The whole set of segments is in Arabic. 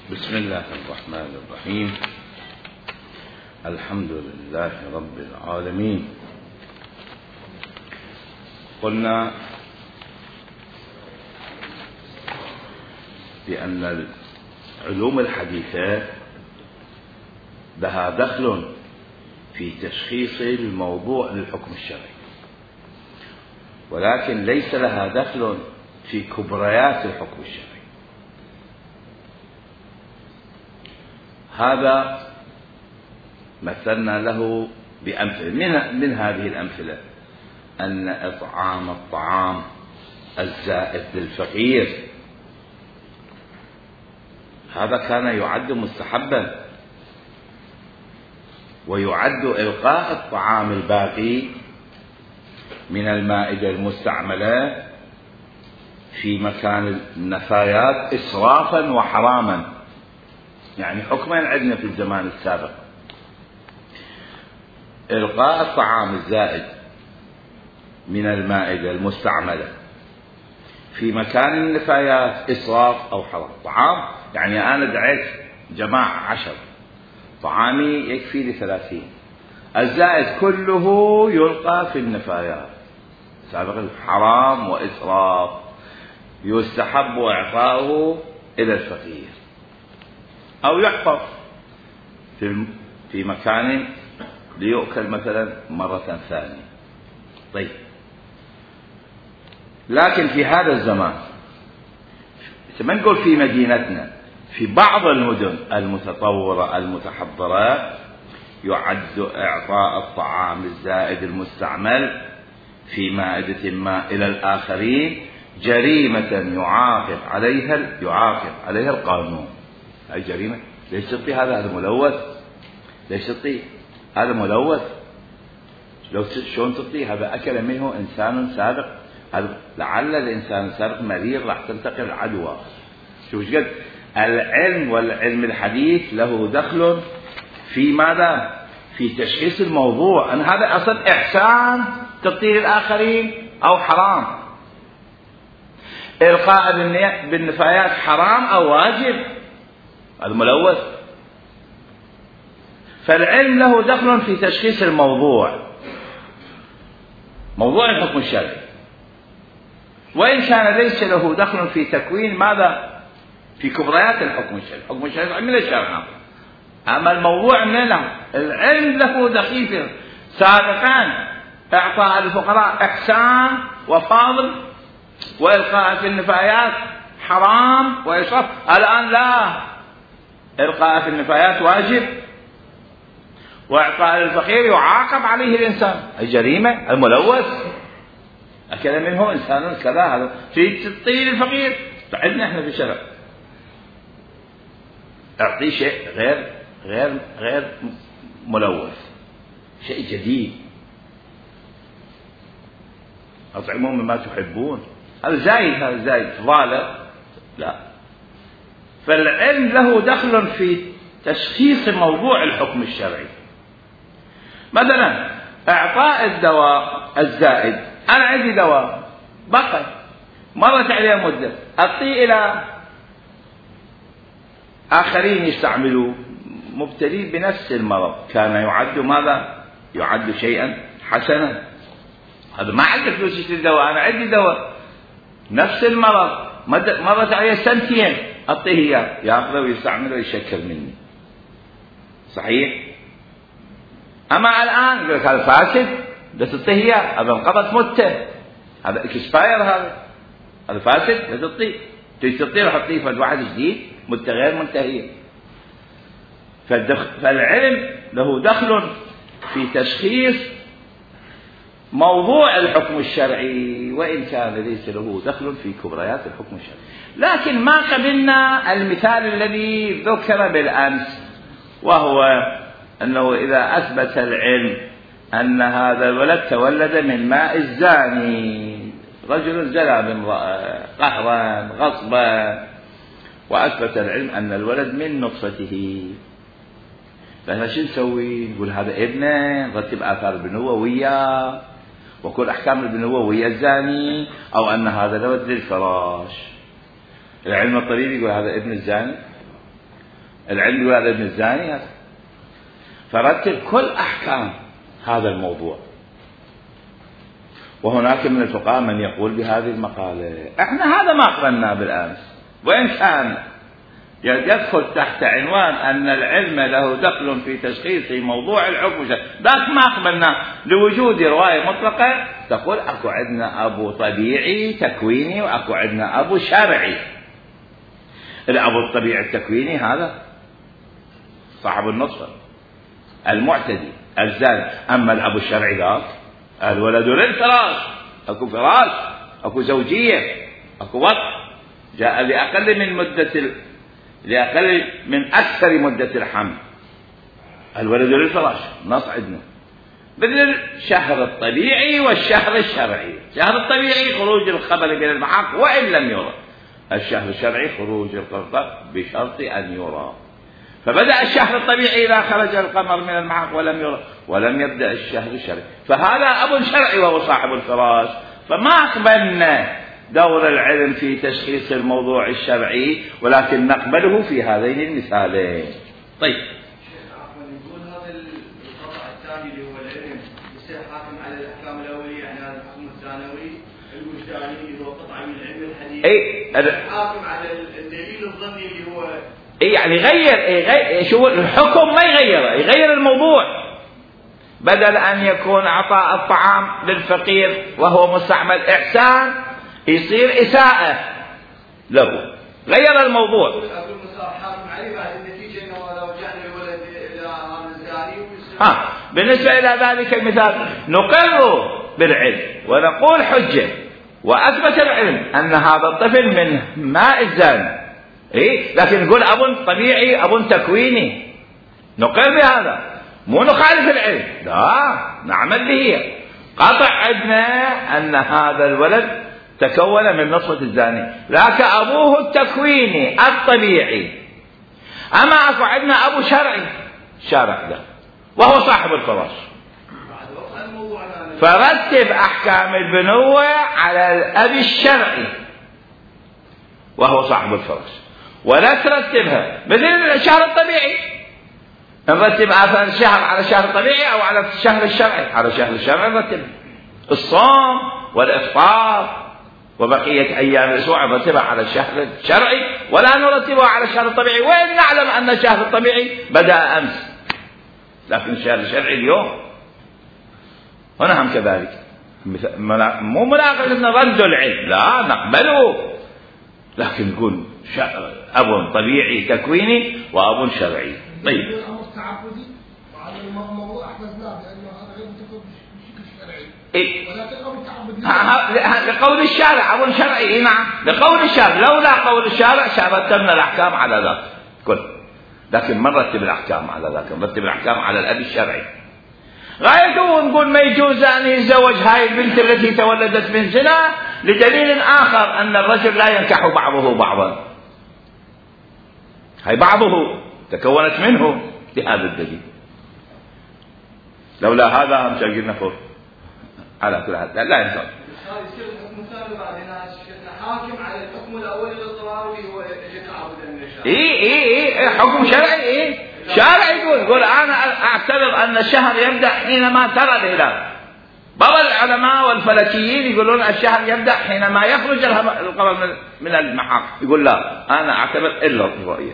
بسم الله الرحمن الرحيم. الحمد لله رب العالمين. قلنا بأن العلوم الحديثة لها دخل في تشخيص الموضوع للحكم الشرعي، ولكن ليس لها دخل في كبريات الحكم الشرعي. هذا مثلنا له بأمثلة من هذه الأمثلة أن إطعام الطعام الزائد للفقير هذا كان يعد مستحبا، ويعد إلقاء الطعام الباقي من المائدة المستعملة في مكان النفايات إسرافا وحراما. يعني حكمين عندنا في الزمان السابق: إلقاء الطعام الزائد من المائدة المستعملة في مكان النفايات إسراف أو حرام. طعام يعني أنا دعيت جماعة 10، طعامي يكفي ل30، الزائد كله يلقى في النفايات. سابقا حرام وإسراف، يستحب إعطاؤه إلى الفقير أو يحفظ في مكان ليؤكل مثلا مرة ثانية. طيب، لكن في هذا الزمان ما نقول في مدينتنا، في بعض المدن المتطورة المتحضرة يعد إعطاء الطعام الزائد المستعمل في مائدة ما إلى الآخرين جريمة يعاقب عليها القانون. هاي جريمة. ليش تعطي هذا ملوث؟ ليش تعطي هذا ملوث؟ لو شلون تعطي هذا أكل منه إنسان سابق؟ هذا لعل الإنسان السابق مريض راح تنتقل العدوى. شوف ايش قد العلم والعلم الحديث له دخل في ماذا؟ في تشخيص الموضوع، أن هذا أصلا إحسان تعطيه للآخرين أو حرام. إلقاء بالنفايات حرام أو واجب؟ هذا ملوث. فالعلم له دخل في تشخيص الموضوع، موضوع الحكم الشرعي، وإن كان ليس له دخل في تكوين ماذا؟ في كبريات الحكم الشرعي. الحكم الشرعي من الشرع، أما الموضوع منه العلم له دخيل. سابقا إعطاء الفقراء إحسان وفاضل، وإلقاء في النفايات حرام وإسراف. الآن لا، إلقاء في النفايات واجب، وإعطاء الفقير يعاقب عليه الإنسان. الجريمة الملوث أكل منه إنسان كذا، هذا في تعطيه للفقير. عندنا إحنا في الشرع أعطيه شيء غير ملوث، شيء جديد. أطعموا مما تحبون، هذا زايد فضالة. لا، فالعلم له دخل في تشخيص موضوع الحكم الشرعي. مثلا إعطاء الدواء الزائد، أنا عندي دواء بقى مرت عليه مدة، أعطيه إلى آخرين يستعملوه مبتلين بنفس المرض، كان يعد ماذا؟ يعد شيئا حسنا. هذا ما عنده فلوس يشتري دواء، أنا عندي دواء نفس المرض مرت عليه سنتين، أعطيه إياه يأخذه ويستعمله ويشكر مني. صحيح؟ أما الآن يقول لك هذا فاسد، بس تعطيه إياه، هذا انقضت مدته، هذا اكسباير، هذا فاسد، لا تعطيه. تعطيه وحطيه في واحد جديد مدة غير منتهية. فالعلم له دخل في تشخيص موضوع الحكم الشرعي، وإن كان ليس له دخل في كبريات الحكم الشرعي. لكن ما قبلنا المثال الذي ذكر بالأمس، وهو أنه إذا أثبت العلم أن هذا الولد تولد من ماء الزاني، رجل زنى بامرأة قهرا غصبا، وأثبت العلم أن الولد من نطفته، فإحنا شو نسوي؟ نقول هذا ابنه، نرتب آثار البنوة وياه، وكل أحكام البنوة ويا الزاني، أو أن هذا الولد للفراش. العلم الطبيعي يقول هذا ابن الزاني، العلم بولادة ابن الزاني هذا. فرتب كل أحكام هذا الموضوع. وهناك من الفقهاء من يقول بهذه المقالة. احنا هذا ما قبلنا بالأمس، وإن كان يدخل تحت عنوان أن العلم له دخل في تشخيص موضوع الحكم، ذاك ما قبلنا لوجود رواية مطلقة تقول أكو عندنا أبو طبيعي تكويني وأكو عندنا أبو شرعي. الأبو الطبيعي التكويني هذا صاحب النطفة المعتدي الزاني، أما الأبو الشرعي ذاك الولد للفراش، أكو فراش، أكو زوجية، أكو وطء، جاء لأقل من أكثر مدة الحمل. الولد للفراش نص عندنا مثل الشهر الطبيعي والشهر الشرعي. الشهر الطبيعي خروج الخبر من المحاق وإن لم يرى، الشهر الشرعي خروج القرطة بشرط أن يرى. فبدأ الشهر الطبيعي إذا خرج القمر من المحاق ولم يرى، ولم يبدأ الشهر الشرعي، فهذا أبو شرعي وهو صاحب الفراش. فما أقبلنا دور العلم في تشخيص الموضوع الشرعي، ولكن نقبله في هذين المثالين. طيب نقول هذا القطع الثاني اللي هو العلم يصير حاكم على الأحكام الأولية، يعني هذا الحكم الثانوي الوجداني اللي هو قطعة من العلم الحديث، حاكم على الدليل الظني اللي هو يعني يغير شو الحكم، ما يغير الموضوع. بدل أن يكون عطاء الطعام للفقير وهو مستعمل إحسان يصير إساءة له، غير الموضوع. بالنسبة إلى ذلك المثال نقر بالعلم ونقول حجة، وأثبت العلم أن هذا الطفل من ماء الزاني، لكن نقول أب طبيعي أب تكويني، نقر بهذا، مو نخالف العلم، لا نعمل به. قطع عندنا أن هذا الولد تكون من نطفة الزاني، لكن أبوه التكويني الطبيعي. أما أكو عندنا أبو شرعي، شارع ده وهو صاحب الفراش. فرتب أحكام البنوة على الأب الشرعي وهو صاحب الفراش، ولا ترتبها مثل الشهر الطبيعي. نرتب آثار الشهر على الشهر الطبيعي أو على الشهر الشرعي. على الشهر الشرعي نرتب الصوم والإفطار وبقية أيام الأسبوع نرتبها على الشهر الشرعي، ولا نرتبها على الشهر الطبيعي، وإن نعلم أن الشهر الطبيعي بدأ أمس، لكن الشهر الشرعي اليوم. هنا هم كذلك، مو مناقض أن رد العلم، لا نقبله، لكن نقول أب طبيعي تكويني وأب شرعي. طيب الأمر تعبدي وعلى الموضوع أحدثناه لأنه هذا غير متفق بشكل شرعي، ولكن أمر تعبدي لقول الشارع أب شرعي. نعم لقول الشارع، لولا قول الشارع رتبنا الأحكام على ذاك كل، لكن ما نرتب الأحكام على ذاك، نرتب الأحكام على الأب الشرعي. غايته نقول ما يجوز أن يتزوج هاي البنت التي تولدت من زنا لدليل آخر أن الرجل لا ينكح بعضه بعضا، هاي بعضه تكونت منه بهذا الدليل. لولا هذا هم شاقلنا فوق على كل هذا لا ينسى. يصير الحكم الثاني بعدين حاكم على الحكم الأول للضرار اللي هو تعبد من الشرع. حكم شرعي. شرعي يقول أنا أعتبر أن الشهر يبدأ حينما ترى الهلال. بعض العلماء والفلكيين يقولون الشهر يبدأ حينما يخرج القمر من المحاق، يقول لا أنا أعتبر إلا الرؤية،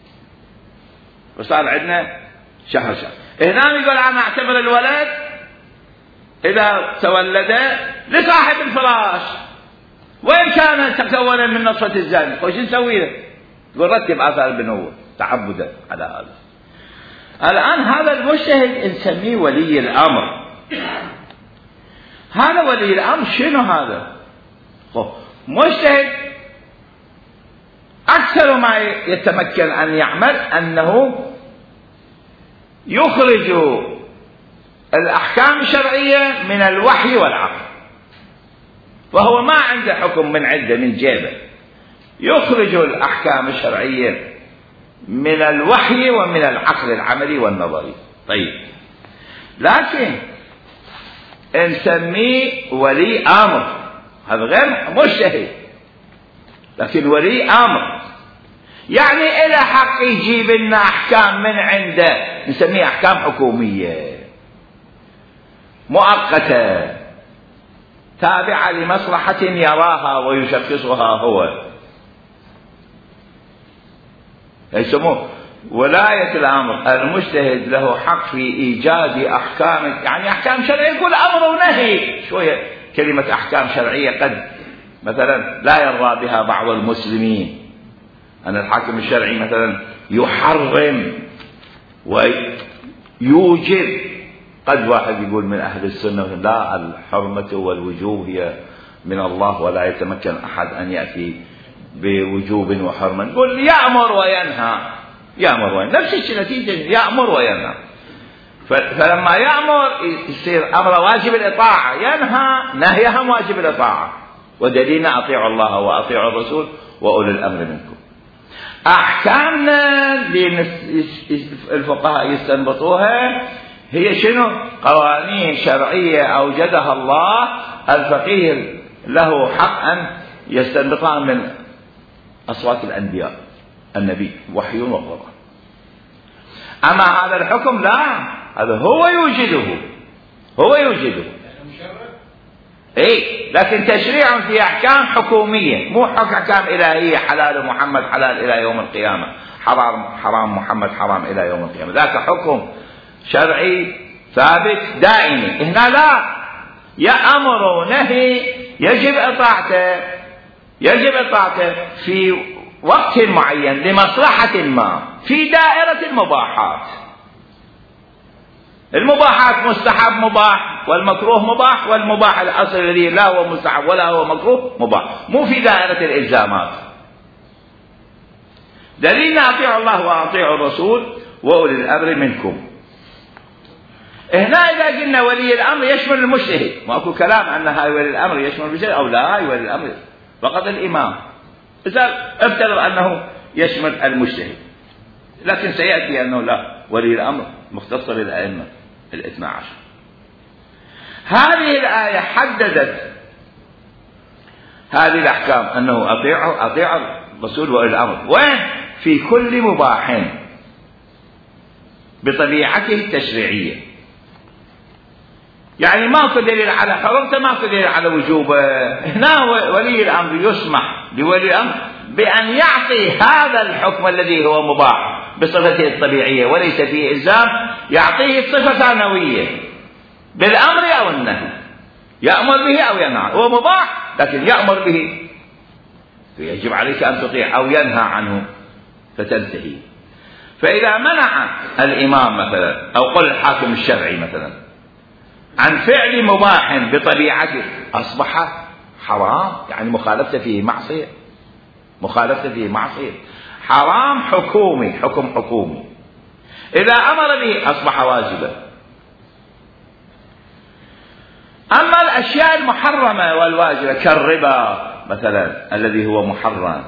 وصار عندنا شهر. هنا يقول أنا أعتبر الولد إذا تولد لصاحب الفراش وإن كان تكون من نطفة الزاني، وش نسوي له؟ يقول رتب آثار البنوة تعبدا على هذا. الآن هذا المجتهد نسميه ولي الأمر. هذا ولي الأمر شنو هذا؟ مجتهد أكثر ما يتمكن أن يعمل أنه يخرج الأحكام الشرعية من الوحي والعقل، وهو ما عنده حكم من عنده من جيبه، يخرج الأحكام الشرعية من الوحي ومن العقل العملي والنظري. طيب لكن نسميه ولي أمر، هذا غير مجتهد، لكن ولي أمر يعني إلى حق يجيب لنا أحكام من عنده نسميها أحكام حكومية مؤقتة تابعة لمصلحة يراها ويشخصها هو، يسموه ولاية الأمر. المجتهد له حق في إيجاد أحكام، يعني أحكام شرعية، يقول أمر ونهي. شوية كلمة أحكام شرعية قد مثلا لا يرضى بها بعض المسلمين، أن الحاكم الشرعي مثلا يحرم ويوجب. قد واحد يقول من أهل السنة لا، الحرمة والوجوب هي من الله ولا يتمكن أحد أن يأتي بوجوب وحرمة. يقول يأمر وينهى، يأمر وينهى، نفس الشيء نتيجة يأمر وينهى. فلما يأمر يصير أمر واجب الإطاعة، ينهى نهيها واجب الإطاعة. ودليلنا أطيعوا الله وأطيعوا الرسول وأولي الأمر منكم. أحكامنا الفقهاء يستنبطوها هي شنو؟ قوانين شرعية أوجدها الله، الفقيه له حق أن يستنبطها من أصوات الأنبياء، النبي وحي وقرآن. أما هذا الحكم لا، هذا هو يوجده، هو يوجده. إيه، لكن تشريع في أحكام حكومية، مو أحكام إلهية، حلال محمد حلال إلى يوم القيامة، حرام محمد حرام إلى يوم القيامة. ذاك حكم شرعي ثابت دائما. هنا لا، يأمر ونهي يجب إطاعته، يجب إطاعته في وقت معين لمصلحة ما في دائرة المباحات. المباحات مستحب مباح، والمكروه مباح، والمباح الأصل الذي لا هو مستحب ولا هو مكروه مباح، مو في دائرة الإلزامات. دليلنا أطيعوا الله وأطيعوا الرسول وأولي الأمر منكم. هنا إذا قلنا ولي الأمر يشمل المجتهد، ماكو كلام أن هاي ولي الأمر يشمل المجتهد أو لا، هاي ولي الأمر فقط الإمام، إذا افترض أنه يشمل المجتهد. لكن سيأتي أنه لا، ولي الأمر مختص بالأئمة 12. هذه الآية حددت هذه الأحكام، أنه أطيع الرسول وأولي الأمر، وين؟ في كل مباح بطبيعته التشريعية. يعني ماكو دليل على حرمته، ماكو دليل على وجوبه. هنا ولي الأمر يسمح لولي الأمر بأن يعطي هذا الحكم الذي هو مباح بصفته الطبيعية وليس فيه إلزام، يعطيه صفة ثانوية بالأمر أو النهي، يأمر به أو ينهى. هو مباح لكن يأمر به، فيجب عليك أن تطيع، أو ينهى عنه فتنتهي. فإذا منع الإمام مثلا أو قل الحاكم الشرعي مثلا عن فعل مباح بطبيعته أصبح حرام، يعني مخالفته فيه معصية، مخالفته فيه معصية، حرام حكومي، حكم حكومي. إذا أمر به أصبح واجبا. أما الأشياء المحرمة والواجبة كالربا مثلا الذي هو محرم،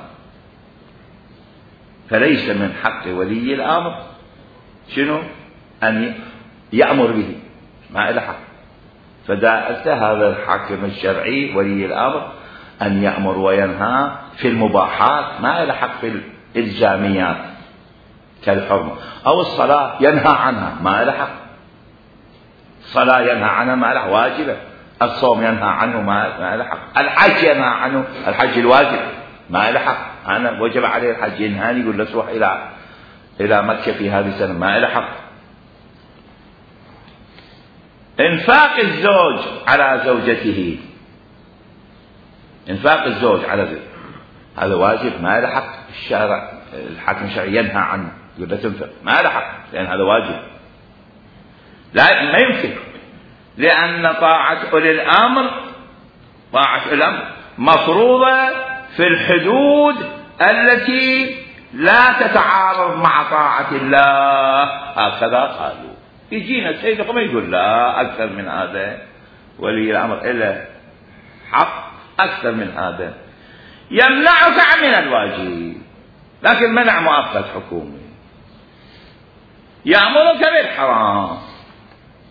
فليس من حق ولي الأمر شنو؟ أن يأمر به، ما إله حق. فدائرته هذا الحاكم الشرعي ولي الأمر أن يأمر وينهى في المباحات، ما إله حق في الإلزاميات كالحرمة. أو الصلاة ينهى عنها، ما إله حق. الصلاة ينهى عنها، ما إله واجبة. الصوم ينهى عنه، ما إله حق. الحج ينهى عنه، الحج الواجب ما إله حق. أنا وجب عليه الحج، ينهاني يقول له روح إلى مكة في هذه السنة، ما إله حق. إنفاق الزوج على زوجته، إنفاق الزوج على زوجته هذا واجب، ما له حق. الشارع الحاكم الشرعي ينهى عنه، يقول له تنفق، ما له حق، لأن هذا واجب. لا، ما يمكن، لأن طاعة أولي الأمر، طاعة أولي الأمر مفروضة في الحدود التي لا تتعارض مع طاعة الله، هكذا قالوا. يجينا السيد قم يقول لا، أكثر من هذا ولي الأمر إلا حق أكثر من هذا، يمنعك من الواجب، لكن منع مؤقت حكومي. يأمرك بالحرام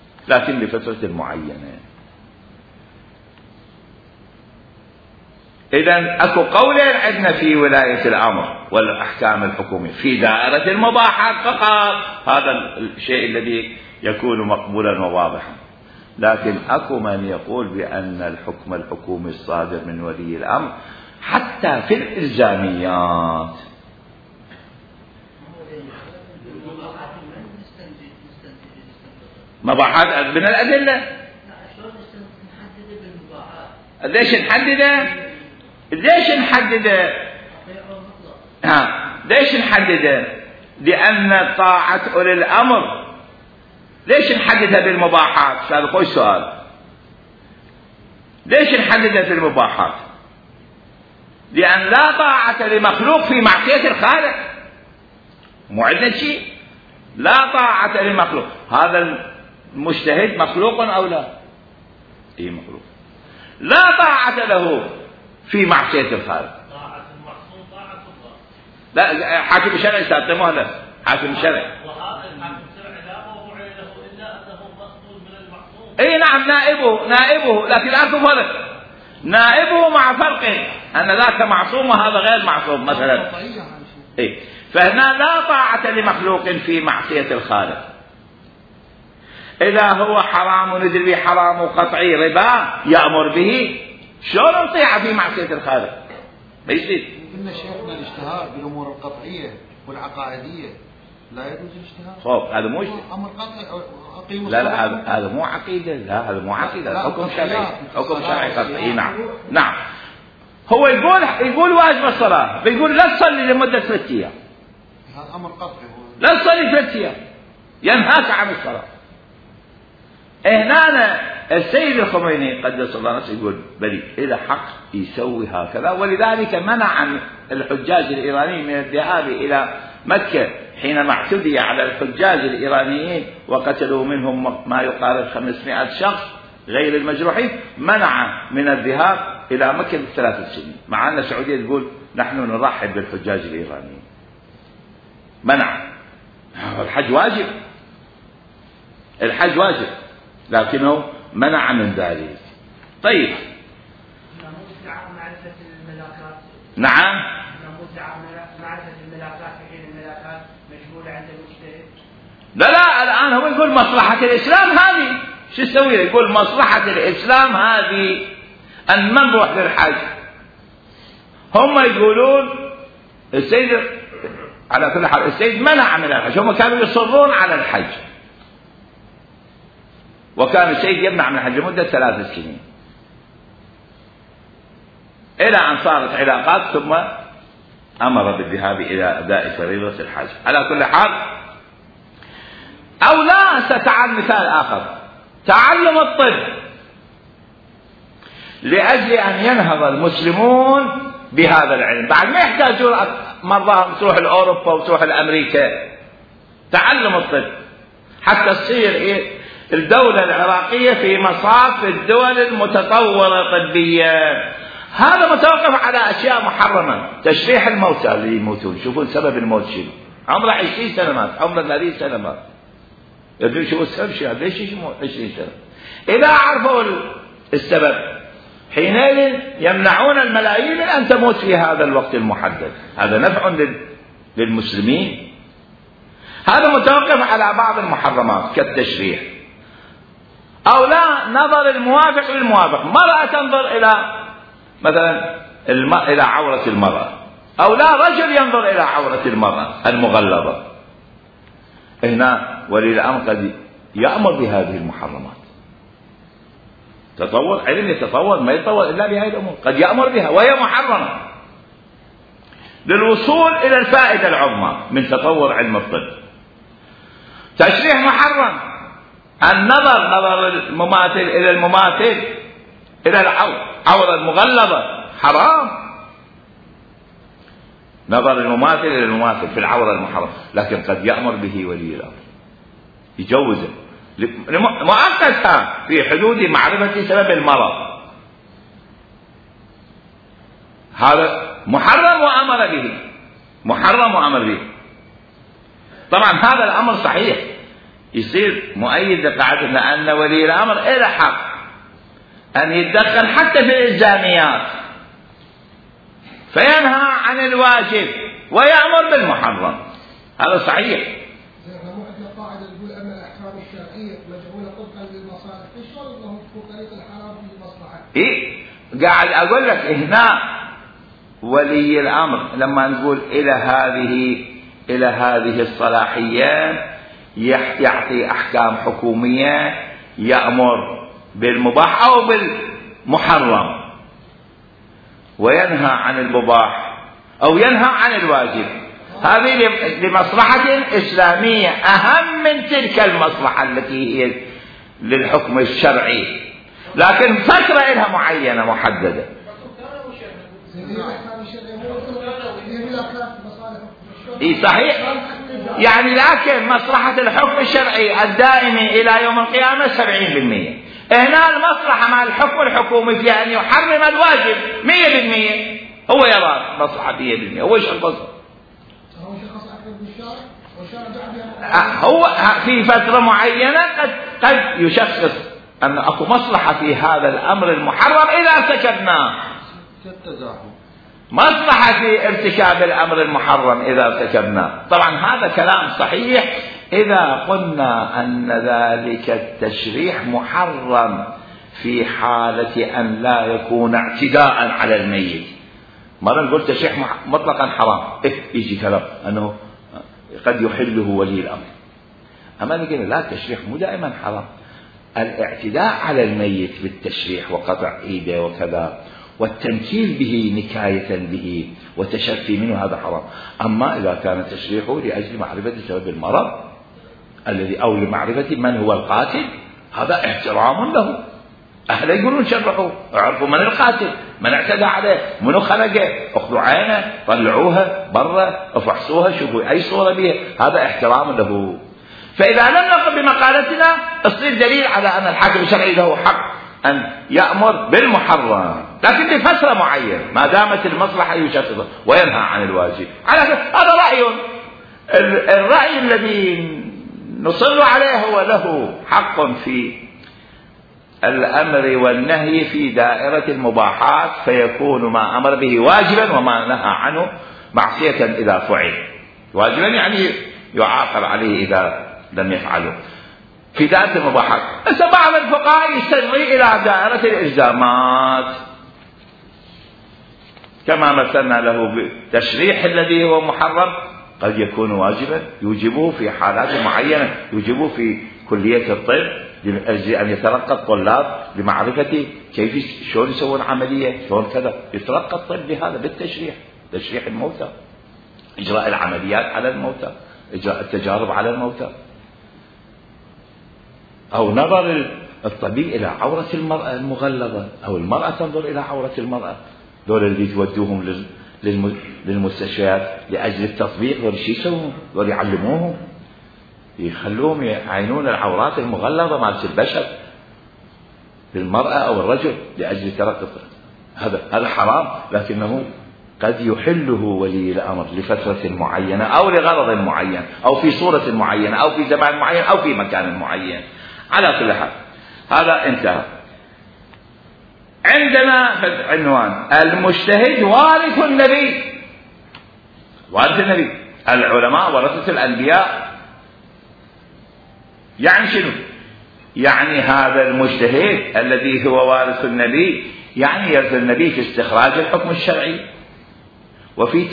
لكن لفترة معينة. إذن أكو قولين عندنا في ولاية الأمر والأحكام الحكومية في دائرة المباحات فقط، هذا الشيء الذي يكون مقبولا وواضحا. لكن أكو من يقول بأن الحكم الحكومي الصادر من ولي الأمر حتى في الإلزاميات مباحات من الأدلة. ليش نحدده؟ ليش نحدده؟ لأن طاعة أولي الأمر ليش نحددها بالمباحات؟ هذا خوش سؤال. ليش نحددها في المباحات؟ لأن لا طاعة لمخلوق في معصية الخالق. مو عندنا شيء لا طاعة لمخلوق. هذا المجتهد مخلوق أو لا؟ إيه مخلوق. لا طاعة له في معصية الخالق. طاعة المعصوم طاعة الله. لا حاكم الشرع استخدموه له حاكم الشرع. وهذا الحاكم الشرعي لا موضوع له إلا أنه مقصود من المعصوم. اي نعم نائبه لكن لا فرق. نائبه مع فرق أن ذاك معصوم وهذا غير معصوم مثلا. إيه فهنا لا طاعة لمخلوق في معصية الخالق. إذا هو حرام ندري به حرام قطعي ربا يأمر به شلون نطيع في معصية الخالق؟ ما يصير. قلنا شيخنا الاجتهاد بالأمور القطعية والعقائدية لا يجوز الاجتهاد. خوف هذا مو أمر قطعي أقيم. لا هذا مو عقيدة. لا هذا مو عقيدة. حكم شرعي. حكم شرعي قطعي. نعم هو يقول واجب الصلاة بيقول لا تصلي لمدة 3 أيام. هذا أمر قطعي. لا تصلي 3 أيام ينهاك عن الصلاة. هنا السيد الخميني قدس الله نفسه يقول بلي إذا حق يسوي هكذا، ولذلك منع الحجاج الإيرانيين من الذهاب إلى مكة حينما اعتدي على الحجاج الإيرانيين وقتلوا منهم ما يقارب 500 شخص غير المجروحين. منع من الذهاب إلى مكة ب3 سنين، مع أن السعودية تقول نحن نرحب بالحجاج الإيرانيين. منع. الحج واجب، الحج واجب، لكنه منع من ذلك. طيب نعم معرفة الملاكات في حين الملاكات مجهولة عند المجتهد. لا الآن هو يقول مصلحة الإسلام هذه شو يسوي؟ يقول مصلحة الإسلام هذه أن من نروح للحج. هم يقولون السيد على كل حال السيد منع من الحج، هم كانوا يصرون على الحج، وكان السيد يمنع من الحج لمدة 3 سنين إلى أن صارت علاقات ثم أمر بالذهاب إلى أداء فريضة الحج. على كل حال أو لا ستعال مثال آخر، تعلم الطب لأجل أن ينهض المسلمون بهذا العلم، بعد ما يحتاجون مرضاهم تروح لأوروبا وتروح لأمريكا. تعلم الطب حتى تصير الدولة العراقية في مصاف الدول المتطورة طبيا. هذا متوقف على أشياء محرمة. تشريح الموتى اللي يموتون، شوفون سبب الموت شنو، عمره 20 سنة مات، عمره 30 سنة مات، يدري شو السبب شو ليش يموت 20 سنة. إذا عرفوا السبب حينئذ يمنعون الملايين أن تموت في هذا الوقت المحدد. هذا نفع للمسلمين. هذا متوقف على بعض المحرمات كالتشريح. أو لا نظر الموافق للموافق، مرأة تنظر إلى مثلا إلى عورة المرأة، أو لا رجل ينظر إلى عورة المرأة المغلظة. هنا ولي الأمر قد يأمر بهذه المحرمات. تطور علم يتطور ما يتطور إلا بهذه الأمور، قد يأمر بها وهي محرمة للوصول إلى الفائدة العظمى من تطور علم الطب. تشريح محرم، النظر نظر المماثل إلى المماثل إلى العورة المغلظة حرام، نظر المماثل إلى المماثل في العورة المحرمة، لكن قد يأمر به ولي الأمر يجوزه مؤقتا في حدود معرفة سبب المرض. هذا محرم وأمر به، محرم وأمر به. طبعا هذا الأمر صحيح يصير مؤيد لقاعدتنا أن ولي الأمر إلى حق أن يتدخل حتى في الإلزاميات. فينهى عن الواجب ويأمر بالمحرم. هذا صحيح. مو عندنا قاعدة تقول أن الأحكام الشرعية مجعولة طبقا للمصالح، إيش شلون أنه في طريق الحرام في المصلحة؟ إيه قاعد أقول لك هنا ولي الأمر لما نقول إلى هذه الصلاحيات يعطي أحكام حكومية، يأمر بالمباح أو بالمحرم، وينهى عن المباح أو ينهى عن الواجب. هذه لمصلحة إسلامية أهم من تلك المصلحة التي هي للحكم الشرعي، لكن فترة لها معينة محددة. إيه صحيح. يعني لكن مصلحة الحكم الشرعي الدائم إلى يوم القيامة 70%. هنا المصلحة مع الحكم الحكومي في أن يحرم الواجب 100%. هو يرى مصلحة 100%. هو يشخص هو في فترة معينة قد يشخص أن أكو مصلحة في هذا الأمر المحرم إذا ارتكبناه، مصلحة في ارتكاب الأمر المحرم إذا ارتكبناه. طبعا هذا كلام صحيح إذا قلنا أن ذلك التشريح محرم في حالة أن لا يكون اعتداء على الميت. مرة نقول تشريح مطلقا حرام، يجي كلام أنه قد يحله ولي الأمر. أما نقول لا، التشريح مو دائما حرام. الاعتداء على الميت بالتشريح وقطع إيده وكذا والتمثيل به نكاية به وتشفي منه هذا حرام. أما إذا كان تشريحه لأجل معرفة سبب المرض الذي أو لمعرفة من هو القاتل، هذا احترام له. أهل يقولون شرحوا، اعرفوا من القاتل، من اعتدى عليه، منو خلقه، اخذوا عينه، طلعوها برا، افحصوها، شوفوا أي صورة بها، هذا احترام له. فإذا لم نقل بمقالتنا يصير دليل على أن الحاكم الشرعي له حق أن يأمر بالمحرم، لكن لفترة معينة ما دامت المصلحة يشخصها، وينهى عن الواجب. على هذا رأي. الرأي الذي نصر عليه هو له حق في الأمر والنهي في دائرة المباحات، فيكون ما أمر به واجبا وما نهى عنه معصية إذا فعل. واجبا يعني يعاقب عليه إذا لم يفعله في دائرة المباحات. بس بعض الفقهاء يستدعي إلى دائرة الإلزامات، كما مثلنا له بالتشريح الذي هو محرم قد يكون واجبا يوجبه في حالات معينة، يوجبه في كلية الطب لأجل أن يتلقى الطلاب لمعرفة كيف شلون يسوون عملية، شلون كذا، يتلقى الطب لهذا بالتشريح، تشريح الموتى، إجراء العمليات على الموتى، إجراء التجارب على الموتى، أو نظر الطبيب إلى عورة المرأة المغلظة، أو المرأة تنظر إلى عورة المرأة. دول اللي تودوهم للمستشفيات لأجل التطبيق، دول شو يسوون؟ دول يعلموهم، يخلوهم يعينون العورات المغلظة مالت البشر للمرأة أو الرجل لأجل ترقب. هذا حرام، لكنه قد يحله ولي الأمر لفترة معينة أو لغرض معين أو في صورة معينة أو في زمان معين أو في مكان معين. على كل حال هذا انتهى. عندنا في العنوان المجتهد وارث النبي. وارث النبي، العلماء ورثة الأنبياء. يعني شنو؟ يعني هذا المجتهد الذي هو وارث النبي يعني يرث النبي في استخراج الحكم الشرعي وفي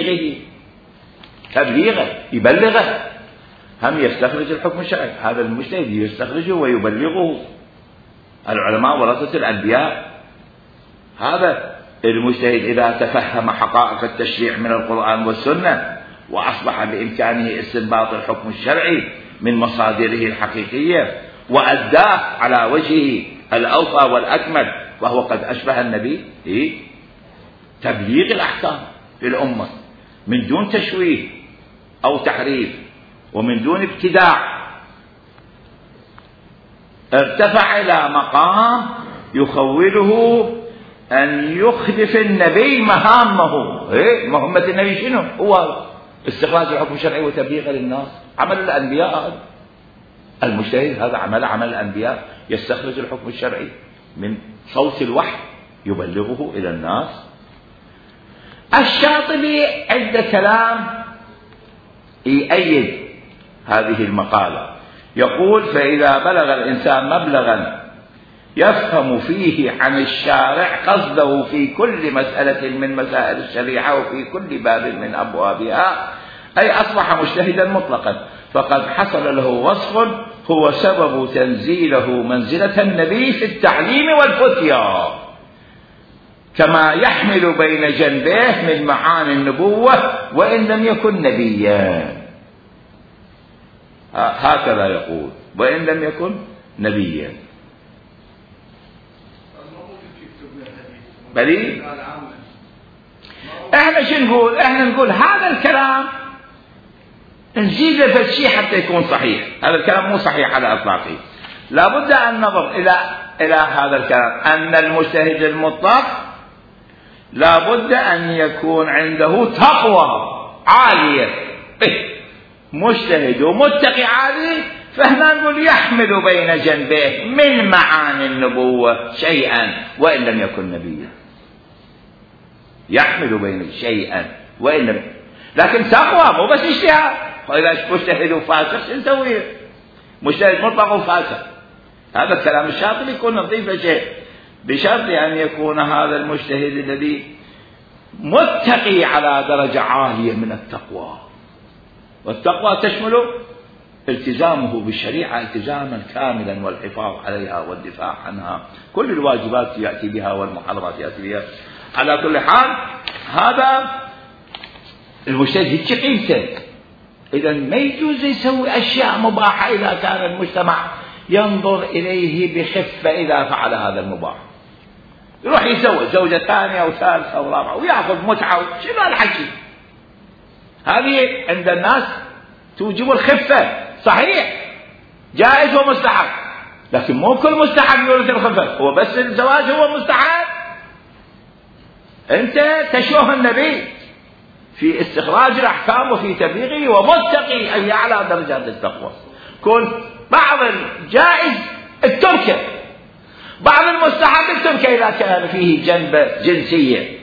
تبليغه يبلغه، هم يستخرج الحكم الشرعي. هذا المجتهد يستخرجه ويبلغه. العلماء ورثة الأنبياء. هذا المجتهد إذا تفهم حقائق التشريع من القرآن والسنة وأصبح بإمكانه استنباط الحكم الشرعي من مصادره الحقيقية وأداه على وجهه الأوفى والأكمل، وهو قد أشبه النبي تبليغ الأحكام للأمة من دون تشويه أو تحريف ومن دون ابتداع. ارتفع إلى مقام يخوله أن يخلف النبي مهامه. مهمة النبي شنو؟ هو استخراج الحكم الشرعي وتبليغه للناس. عمل الأنبياء هذا. المجتهد هذا عمل الأنبياء، يستخرج الحكم الشرعي من صوت الوحي يبلغه إلى الناس. الشاطبي عنده كلام يؤيد هذه المقالة، يقول: فإذا بلغ الإنسان مبلغا يفهم فيه عن الشارع قصده في كل مسألة من مسائل الشريعة وفي كل باب من أبوابها، أي أصبح مجتهدا مطلقا، فقد حصل له وصف هو سبب تنزيله منزلة النبي في التعليم والفتيا، كما يحمل بين جنبيه من معاني النبوة وإن لم يكن نبيا. هكذا يقول: وإن لم يكن نبيا. بلي احنا شو نقول؟ احنا نقول هذا الكلام نزيد له شيء حتى يكون صحيح. هذا الكلام مو صحيح على اطلاقه. لابد ان ننظر الى هذا الكلام، ان المجتهد المطلق لابد ان يكون عنده تقوى عاليه. مجتهد ومتقي عالي، فهنا نقول يحمل بين جنبيه من معاني النبوة شيئا وإن لم يكن نبيا. يحمل بين شيئا وإن لم، لكن تقوى مو بس اجتهاد. وإذا مجتهد وفاسق شو نسوي؟ مجتهد مطلق وفاسق. هذا الكلام الشاطبي يكون نضيف شيء، بشرط أن يكون هذا المجتهد الذي متقي على درجة عالية من التقوى. والتقوى تشمل التزامه بالشريعة التزاما كاملا والحفاظ عليها والدفاع عنها، كل الواجبات يأتي بها والمحرمات يأتي بها. على كل حال هذا المجتهد قيمته. إذا ما يجوز يسوي أشياء مباحة إذا كان المجتمع ينظر إليه بخفة إذا فعل هذا المباح. يروح يزوج زوجة ثانية أو ثالثة أو رابعة ويأخذ متعة. شنو هالحكي؟ هذه عند الناس توجب الخفة. صحيح جائز ومستحب، لكن مو كل مستحب يورث الخفة. هو بس الزواج هو مستحب؟ أنت تشوه النبي في استخراج الأحكام وفي تبليغه ومتقي أي أعلى درجات التقوى. كل بعض الجائز التركة، بعض المستحب التركة إذا كان فيه جنبة جنسية.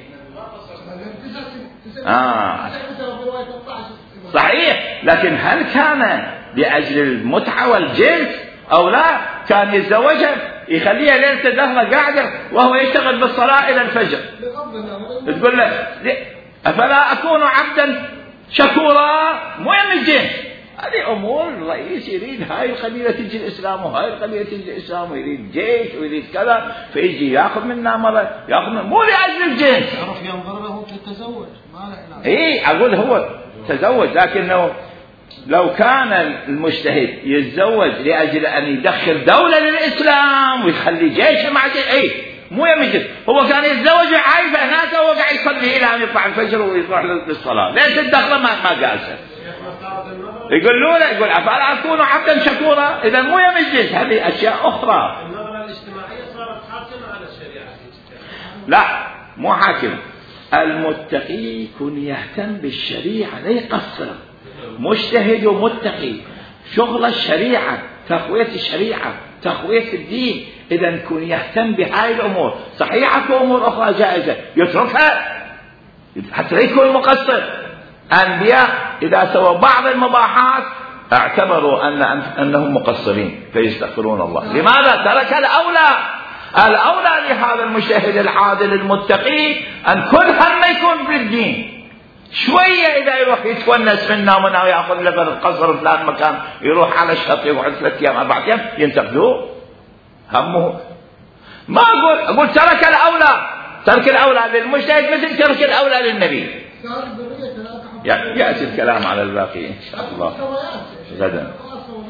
صحيح، لكن هل كان لأجل المتعة والجنس أو لا؟ كان يتزوجها يخليها ليلة الدهر قاعدة وهو يشتغل بالصلاة إلى الفجر، تقول له أفلا أكون عبدا شكورا؟ مو من الجنس. هذه أمور الرئيس يريد هاي القبيلة تجي الإسلام وهاي القبيلة تجي الإسلام ويريد جيش ويريد كذا، فيجي يأخذ منها مرة يأخذ من مو لأجل الجنس. يعرف ينظر له تتزوج ما له علاج. إيه أقول هو تزوج، لكنه لو كان المجتهد يتزوج لأجل أن يدخل دولة للإسلام ويخلي جيش مع جيش، إيه مو يمجد. هو كان يتزوج عايفة هناك وهو قاعد يصلي إلى أن يطلع الفجر ويروح للصلاة. ليش الدخلة ما قاسه؟ يقول له يقول أفلا أكون عبدا شكورا؟ إذا مو يمجد. هذه أشياء أخرى. النظرة الاجتماعية صارت حاكمة على الشريعة. لا مو حاكم. المتقي يكون يهتم بالشريعة لا يقصر. مجتهد ومتقي شغل الشريعة، تقوية الشريعة، تقوية الدين. إذا يكون يهتم بهاي الأمور. صحيحة وأمور أخرى جائزة يتركها حتى لا يكون مقصر. الأنبياء إذا سووا بعض المباحات اعتبروا أنهم مقصرين فيستغفرون الله. لماذا؟ ترك الأولى لهذا المجتهد العادل المتقي أن كل هم يكون في الدين. شوية إذا يروح يتونس منا ومنا ويأخذ لبن القصر فلان مكان، يروح على الشط يقعد 3 أيام 4 أيام ينتقدوه همه. ما أقول ترك الأولى للمجتهد مثل ترك الأولى للنبي. يأتي الكلام على الباقي إن شاء الله غدا.